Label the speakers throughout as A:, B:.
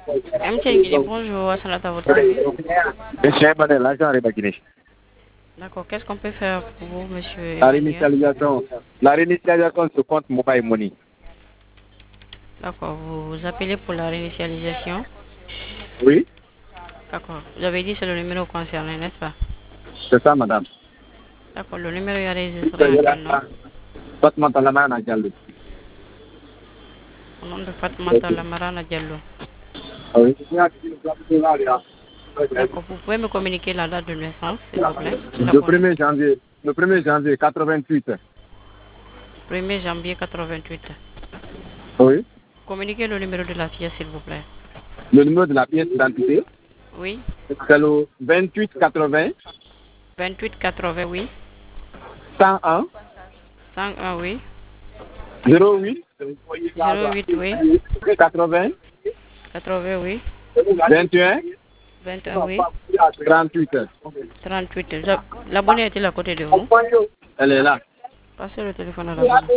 A: Bonjour, Assalat à votre service.
B: Monsieur Banel, l'agent Rebakiné.
A: D'accord, qu'est-ce qu'on peut faire pour vous, monsieur
B: La
A: Emmanuel?
B: réinitialisation de ce compte Mobile Money.
A: D'accord, vous appelez pour la réinitialisation.
B: Oui,
A: D'accord, vous avez dit c'est le numéro concerné, n'est-ce pas?
B: c'est ça, madame.
A: D'accord, le numéro est enregistré en quel nom?
B: Fatma Talamana Diallo.
A: Au nom de Fatmata Lamarana Diallo.
B: Oui.
A: D'accord, vous pouvez me communiquer la date de naissance, s'il vous plaît? La
B: Le 1er janvier, 88.
A: 1er janvier 88.
B: Oui.
A: Communiquez le numéro de la pièce, s'il vous plaît.
B: Le numéro de la pièce d'identité,
A: Oui,
B: c'est le 28 80
A: 28 80, oui.
B: 101
A: 101, oui.
B: 08
A: 08, oui.
B: 80
A: 80, oui.
B: 21
A: 21, oui.
B: 38.
A: 38. L'abonné est-il à côté de vous?
B: Elle est là.
A: Passez le téléphone à l'abonné.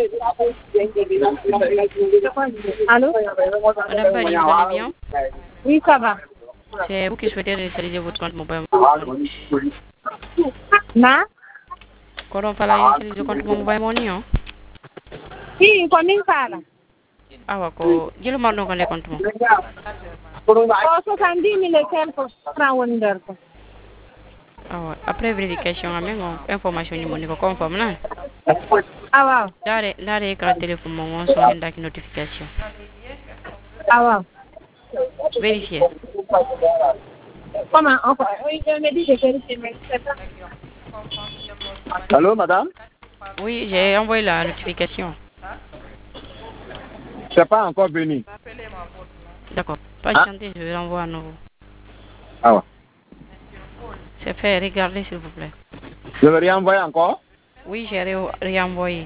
C: Allô?
A: Madame Bali, vous allez bien?
C: Oui, ça va.
A: C'est vous qui souhaitez réinitialiser votre compte mobile.
C: Na?
A: Quand on parle réinitialiser votre compte mobile money, hein?
C: Si, combien ça là?
A: Ah, d'accord. Dis le montant qu'on les compte.
C: Oh, 70 000 et quelques francs wonder.
A: Ah, ouais. Après vérification, information ni money conforme là.
C: Ah, wow.
A: Là, l'écran téléphone, on sonne une notification.
C: Ah, wow.
A: Vérifiez.
C: Comment? Oui, je me dis de vérifier, mais je sais pas.
B: Allô, madame?
A: Oui, j'ai envoyé la notification.
B: C'est pas encore venu.
A: D'accord. Patientez, je l'envoie à nouveau.
B: Ah ouais.
A: C'est fait, regardez s'il vous plaît.
B: Je vais réenvoyer encore?
A: Oui, j'ai réenvoyé.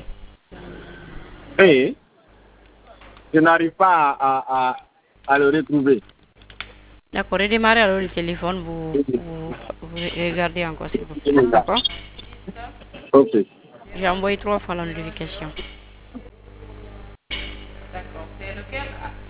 B: Et je n'arrive pas à le retrouver.
A: D'accord, redémarrez alors le téléphone, vous regardez encore s'il vous plaît. D'accord?
B: Ok.
A: J'ai envoyé 3 fois la notification. D'accord, c'est lequel?